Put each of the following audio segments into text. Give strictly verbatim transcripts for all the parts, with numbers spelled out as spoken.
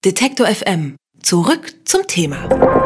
Detektor F M. Zurück zum Thema.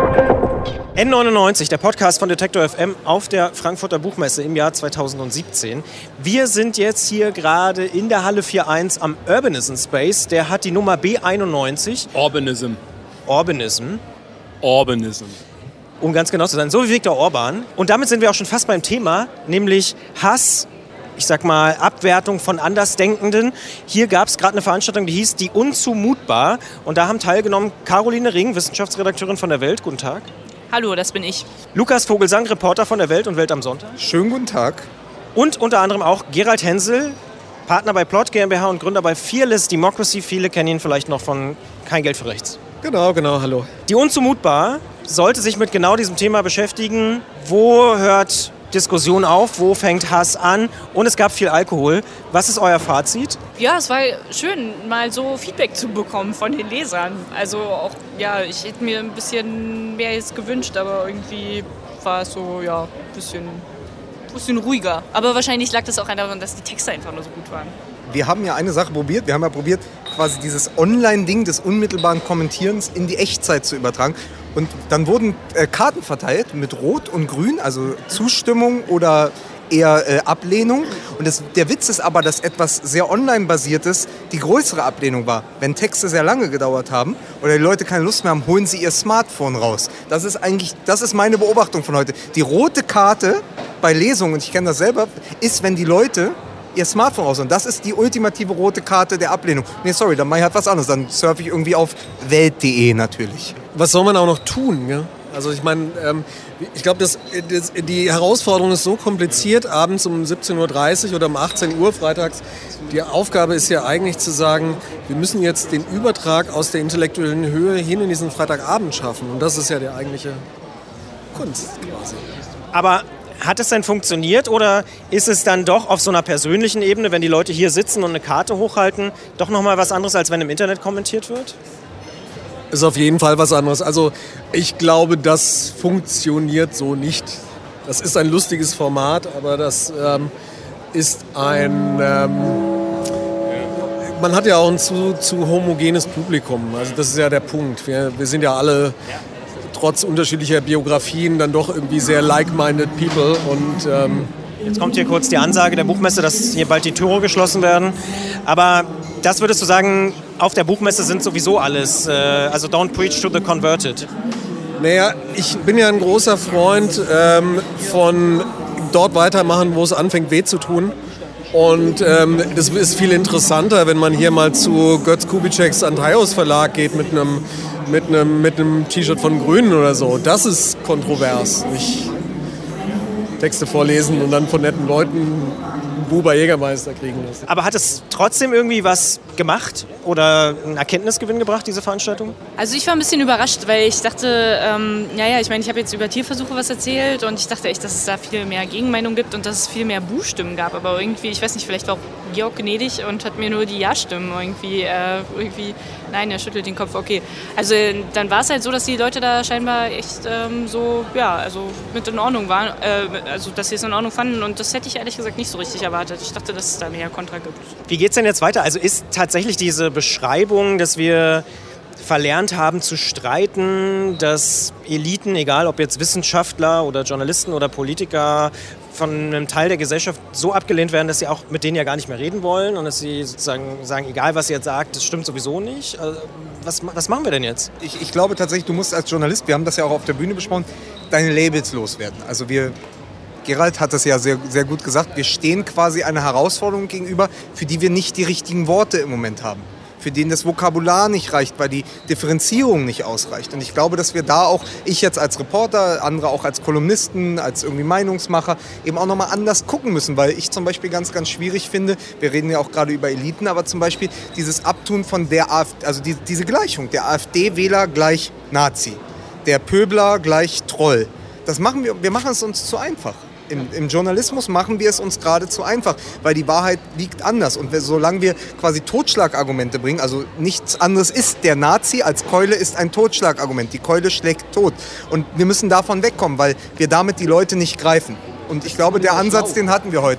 N neunundneunzig, der Podcast von Detektor F M auf der Frankfurter Buchmesse im Jahr zweitausendsiebzehn. Wir sind jetzt hier gerade in der Halle vier eins am Urbanism Space. Der hat die Nummer B einundneunzig. Urbanism. Urbanism. Urbanism. Um ganz genau zu sein, so wie Viktor Orban. Und damit sind wir auch schon fast beim Thema, nämlich Hass, ich sag mal, Abwertung von Andersdenkenden. Hier gab es gerade eine Veranstaltung, die hieß Die Unzumutbar. Und da haben teilgenommen Caroline Ring, Wissenschaftsredakteurin von der Welt. Guten Tag. Hallo, das bin ich. Lukas Vogelsang, Reporter von der Welt und Welt am Sonntag. Schönen guten Tag. Und unter anderem auch Gerald Hensel, Partner bei Plot GmbH und Gründer bei Fearless Democracy. Viele kennen ihn vielleicht noch von Kein Geld für Rechts. Genau, genau, hallo. Die Unzumutbar sollte sich mit genau diesem Thema beschäftigen. Wo hört Diskussion auf, wo fängt Hass an? Und es gab viel Alkohol. Was ist euer Fazit? Ja, es war schön, mal so Feedback zu bekommen von den Lesern. Also auch, ja, ich hätte mir ein bisschen mehr jetzt gewünscht, aber irgendwie war es so, ja, ein bisschen, bisschen ruhiger. Aber wahrscheinlich lag das auch daran, dass die Texte einfach nur so gut waren. Wir haben ja eine Sache probiert. Wir haben ja probiert, quasi dieses Online-Ding des unmittelbaren Kommentierens in die Echtzeit zu übertragen. Und dann wurden äh, Karten verteilt mit Rot und Grün, also Zustimmung oder eher äh, Ablehnung. Und das, der Witz ist aber, dass etwas sehr online-basiertes die größere Ablehnung war. Wenn Texte sehr lange gedauert haben oder die Leute keine Lust mehr haben, holen sie ihr Smartphone raus. Das ist eigentlich, das ist meine Beobachtung von heute. Die rote Karte bei Lesungen, und ich kenne das selber, ist, wenn die Leute ihr Smartphone raus. Und das ist die ultimative rote Karte der Ablehnung. Nee, sorry, dann mache ich halt was anderes. Dann surfe ich irgendwie auf welt punkt de natürlich. Was soll man auch noch tun? Ja? Also ich meine, ähm, ich glaube, das, das, die Herausforderung ist so kompliziert, abends um siebzehn Uhr dreißig oder um achtzehn Uhr freitags. Die Aufgabe ist ja eigentlich zu sagen, wir müssen jetzt den Übertrag aus der intellektuellen Höhe hin in diesen Freitagabend schaffen. Und das ist ja die eigentliche Kunst quasi. Aber hat es denn funktioniert oder ist es dann doch auf so einer persönlichen Ebene, wenn die Leute hier sitzen und eine Karte hochhalten, doch nochmal was anderes, als wenn im Internet kommentiert wird? Ist auf jeden Fall was anderes. Also ich glaube, das funktioniert so nicht. Das ist ein lustiges Format, aber das ähm, ist ein... Ähm, man hat ja auch ein zu, zu homogenes Publikum. Also das ist ja der Punkt. Wir, wir sind ja alle trotz unterschiedlicher Biografien dann doch irgendwie sehr like-minded people. Und ähm, jetzt kommt hier kurz die Ansage der Buchmesse, dass hier bald die Türe geschlossen werden. Aber das würdest du sagen, auf der Buchmesse sind sowieso alles, äh, also don't preach to the converted. Naja, ich bin ja ein großer Freund ähm, von dort weitermachen, wo es anfängt weh zu tun. Und ähm, das ist viel interessanter, wenn man hier mal zu Götz Kubitscheks Antaios Verlag geht mit einem mit einem mit einem T-Shirt von Grünen oder so. Das ist kontrovers, nicht Texte vorlesen und dann von netten Leuten Buber Jägermeister kriegen lassen. Aber hat es trotzdem irgendwie was gemacht oder einen Erkenntnisgewinn gebracht, diese Veranstaltung? Also ich war ein bisschen überrascht, weil ich dachte, ähm, naja, ich meine, ich habe jetzt über Tierversuche was erzählt und ich dachte echt, dass es da viel mehr Gegenmeinung gibt und dass es viel mehr Buhstimmen gab. Aber irgendwie, ich weiß nicht, vielleicht war auch Georg gnädig und hat mir nur die Ja-Stimmen irgendwie, äh, irgendwie, nein, er schüttelt den Kopf, okay. Also dann war es halt so, dass die Leute da scheinbar echt ähm, so, ja, also mit in Ordnung waren, äh, also dass sie es in Ordnung fanden und das hätte ich ehrlich gesagt nicht so richtig erwartet. Ich dachte, dass es da mehr Kontra gibt. Wie geht's denn jetzt weiter? Also ist tatsächlich diese Beschreibung, dass wir verlernt haben zu streiten, dass Eliten, egal ob jetzt Wissenschaftler oder Journalisten oder Politiker, von einem Teil der Gesellschaft so abgelehnt werden, dass sie auch mit denen ja gar nicht mehr reden wollen und dass sie sozusagen sagen, egal was ihr jetzt sagt, das stimmt sowieso nicht. Also was, was machen wir denn jetzt? Ich, ich glaube tatsächlich, du musst als Journalist, wir haben das ja auch auf der Bühne besprochen, deine Labels loswerden. Also wir... Gerald hat das ja sehr, sehr gut gesagt, wir stehen quasi einer Herausforderung gegenüber, für die wir nicht die richtigen Worte im Moment haben. Für den das Vokabular nicht reicht, weil die Differenzierung nicht ausreicht. Und ich glaube, dass wir da auch, ich jetzt als Reporter, andere auch als Kolumnisten, als irgendwie Meinungsmacher, eben auch nochmal anders gucken müssen. Weil ich zum Beispiel ganz, ganz schwierig finde, wir reden ja auch gerade über Eliten, aber zum Beispiel dieses Abtun von der AfD, also die, diese Gleichung, der AfD-Wähler gleich Nazi, der Pöbler gleich Troll. Das machen wir, wir machen es uns zu einfach. Im, Im Journalismus machen wir es uns gerade zu einfach, weil die Wahrheit liegt anders. Und wir, solange wir quasi Totschlagargumente bringen, also nichts anderes ist, der Nazi als Keule ist ein Totschlagargument. Die Keule schlägt tot. Und wir müssen davon wegkommen, weil wir damit die Leute nicht greifen. Und ich glaube, der Ansatz, den hatten wir heute.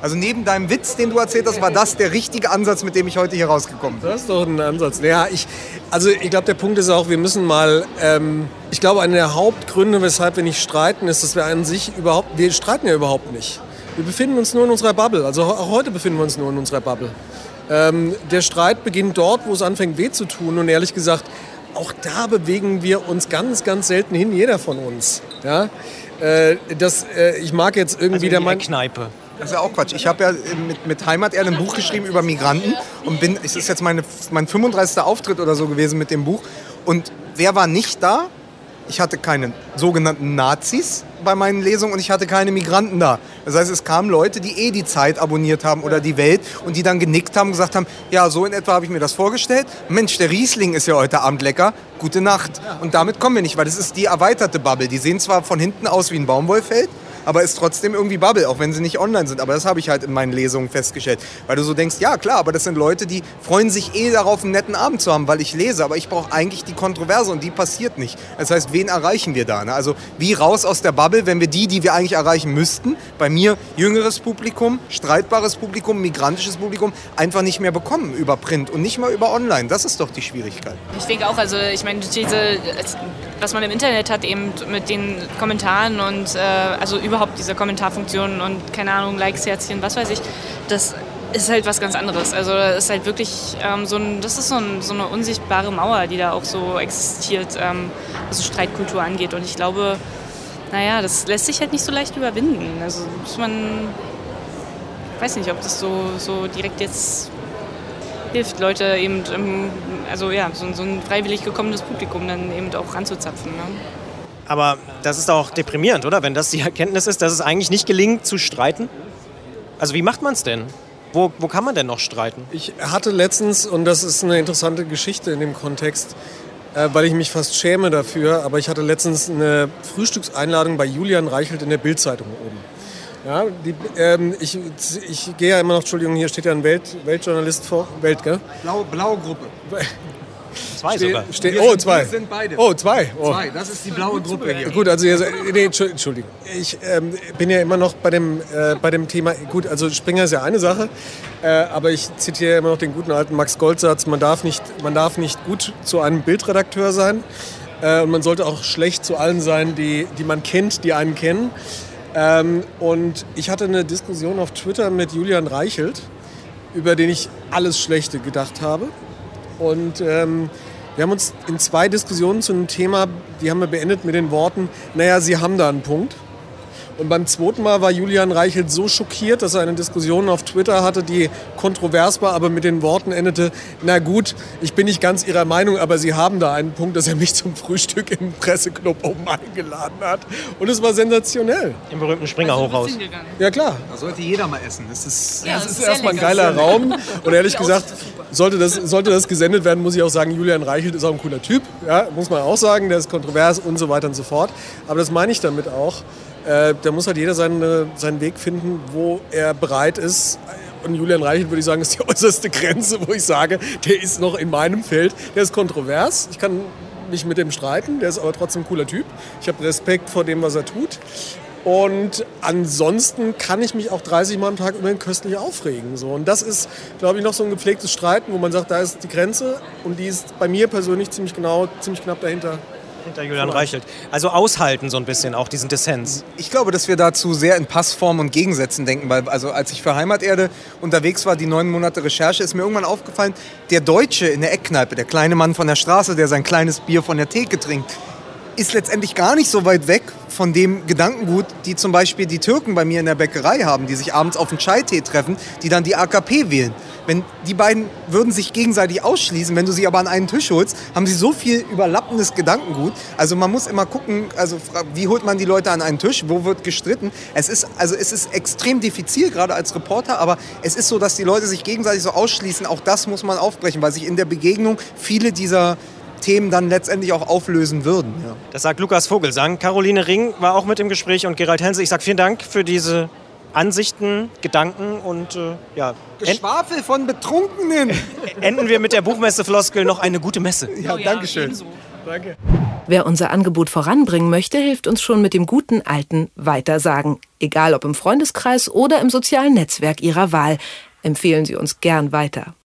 Also neben deinem Witz, den du erzählt hast, war das der richtige Ansatz, mit dem ich heute hier rausgekommen bin. Das ist doch ein Ansatz. Ja, ich, also ich glaube, der Punkt ist auch, wir müssen mal, ähm, ich glaube, einer der Hauptgründe, weshalb wir nicht streiten, ist, dass wir an sich überhaupt, wir streiten ja überhaupt nicht. Wir befinden uns nur in unserer Bubble, also auch heute befinden wir uns nur in unserer Bubble. Ähm, der Streit beginnt dort, wo es anfängt weh zu tun und ehrlich gesagt, auch da bewegen wir uns ganz, ganz selten hin, jeder von uns. Ja? Äh, das, äh, ich mag jetzt irgendwie also der Mann. Kneipe. Das ist ja auch Quatsch. Ich habe ja mit, mit Heimaterde ein Buch geschrieben über Migranten und bin, es ist jetzt meine, mein fünfunddreißigster Auftritt oder so gewesen mit dem Buch. Und wer war nicht da? Ich hatte keine sogenannten Nazis bei meinen Lesungen und ich hatte keine Migranten da. Das heißt, es kamen Leute, die eh die Zeit abonniert haben oder die Welt und die dann genickt haben und gesagt haben, ja, so in etwa habe ich mir das vorgestellt. Mensch, der Riesling ist ja heute Abend lecker. Gute Nacht. Und damit kommen wir nicht, weil das ist die erweiterte Bubble. Die sehen zwar von hinten aus wie ein Baumwollfeld, aber ist trotzdem irgendwie Bubble, auch wenn sie nicht online sind. Aber das habe ich halt in meinen Lesungen festgestellt. Weil du so denkst, ja klar, aber das sind Leute, die freuen sich eh darauf, einen netten Abend zu haben, weil ich lese. Aber ich brauche eigentlich die Kontroverse und die passiert nicht. Das heißt, wen erreichen wir da? Ne? Also wie raus aus der Bubble, wenn wir die, die wir eigentlich erreichen müssten, bei mir jüngeres Publikum, streitbares Publikum, migrantisches Publikum, einfach nicht mehr bekommen über Print und nicht mal über Online. Das ist doch die Schwierigkeit. Ich denke auch, also ich meine, diese, was man im Internet hat, eben mit den Kommentaren und äh, also über überhaupt diese Kommentarfunktionen und keine Ahnung, Likes, Herzchen, was weiß ich, das ist halt was ganz anderes. Also das ist halt wirklich ähm, so, ein, das ist so, ein, so eine unsichtbare Mauer, die da auch so existiert, ähm, was so Streitkultur angeht. Und ich glaube, naja, das lässt sich halt nicht so leicht überwinden. Also muss man, ich weiß nicht, ob das so, so direkt jetzt hilft, Leute eben, also ja, so, so ein freiwillig gekommenes Publikum dann eben auch ranzuzapfen. Ne? Aber das ist auch deprimierend, oder? Wenn das die Erkenntnis ist, dass es eigentlich nicht gelingt, zu streiten. Also wie macht man es denn? Wo, wo kann man denn noch streiten? Ich hatte letztens, und das ist eine interessante Geschichte in dem Kontext, äh, weil ich mich fast schäme dafür, aber ich hatte letztens eine Frühstückseinladung bei Julian Reichelt in der Bild-Zeitung oben. Ja, die, ähm, ich, ich gehe ja immer noch, Entschuldigung, hier steht ja ein Welt, Weltjournalist vor, Welt, gell? Blaue, blaue Gruppe. Zwei Ste- sogar. Ste- oh, sind, zwei. Wir sind beide. Oh, zwei. Oh. Zwei, das ist die blaue Gruppe hier. Gut, also nee, Entschuldigung. Ich ähm, bin ja immer noch bei dem, äh, bei dem Thema, gut, also Springer ist ja eine Sache, äh, aber ich zitiere immer noch den guten alten Max Goldsatz, man darf nicht, man darf nicht gut zu einem Bildredakteur sein äh, und man sollte auch schlecht zu allen sein, die, die man kennt, die einen kennen. Ähm, und ich hatte eine Diskussion auf Twitter mit Julian Reichelt, über den ich alles Schlechte gedacht habe. Und ähm, wir haben uns in zwei Diskussionen zu einem Thema, die haben wir beendet mit den Worten, naja, Sie haben da einen Punkt. Und beim zweiten Mal war Julian Reichelt so schockiert, dass er eine Diskussion auf Twitter hatte, die kontrovers war, aber mit den Worten endete, na gut, ich bin nicht ganz Ihrer Meinung, aber Sie haben da einen Punkt, dass er mich zum Frühstück im Presseclub oben eingeladen hat. Und es war sensationell. Im berühmten Springer-Hochhaus. Ja klar. Da sollte jeder mal essen. Das ist, Ja, Das das ist ist erstmal ein sehr geiler lecker. Raum. Und ehrlich gesagt, sollte das, sollte das gesendet werden, muss ich auch sagen, Julian Reichelt ist auch ein cooler Typ. Ja, muss man auch sagen, der ist kontrovers und so weiter und so fort. Aber das meine ich damit auch. Äh, da muss halt jeder seine, seinen Weg finden, wo er bereit ist. Und Julian Reichelt, würde ich sagen, ist die äußerste Grenze, wo ich sage, der ist noch in meinem Feld. Der ist kontrovers. Ich kann mich mit dem streiten. Der ist aber trotzdem ein cooler Typ. Ich habe Respekt vor dem, was er tut. Und ansonsten kann ich mich auch dreißig Mal am Tag über ihn köstlich aufregen. So. Und das ist, glaube ich, noch so ein gepflegtes Streiten, wo man sagt, da ist die Grenze. Und die ist bei mir persönlich ziemlich genau, ziemlich knapp dahinter. Hinter Julian Reichelt. Also aushalten so ein bisschen, auch diesen Dissens. Ich glaube, dass wir dazu sehr in Passformen und Gegensätzen denken, weil also als ich für Heimaterde unterwegs war, die neun Monate Recherche, ist mir irgendwann aufgefallen, der Deutsche in der Eckkneipe, der kleine Mann von der Straße, der sein kleines Bier von der Theke trinkt, ist letztendlich gar nicht so weit weg von dem Gedankengut, die zum Beispiel die Türken bei mir in der Bäckerei haben, die sich abends auf einen Chai-Tee treffen, die dann die A K P wählen. Wenn die beiden würden sich gegenseitig ausschließen, wenn du sie aber an einen Tisch holst, haben sie so viel überlappendes Gedankengut. Also man muss immer gucken, also wie holt man die Leute an einen Tisch, wo wird gestritten. Es ist, also es ist extrem diffizil, gerade als Reporter, aber es ist so, dass die Leute sich gegenseitig so ausschließen. Auch das muss man aufbrechen, weil sich in der Begegnung viele dieser Themen dann letztendlich auch auflösen würden. Ja. Das sagt Lukas Vogelsang. Caroline Ring war auch mit im Gespräch und Gerald Hense. Ich sage vielen Dank für diese Ansichten, Gedanken und äh, ja. Geschwafel von Betrunkenen. Enden wir mit der Buchmesse-Floskel noch eine gute Messe. Ja, Oh ja, danke schön. ebenso. Danke. Wer unser Angebot voranbringen möchte, hilft uns schon mit dem guten alten Weitersagen. Egal ob im Freundeskreis oder im sozialen Netzwerk Ihrer Wahl. Empfehlen Sie uns gern weiter.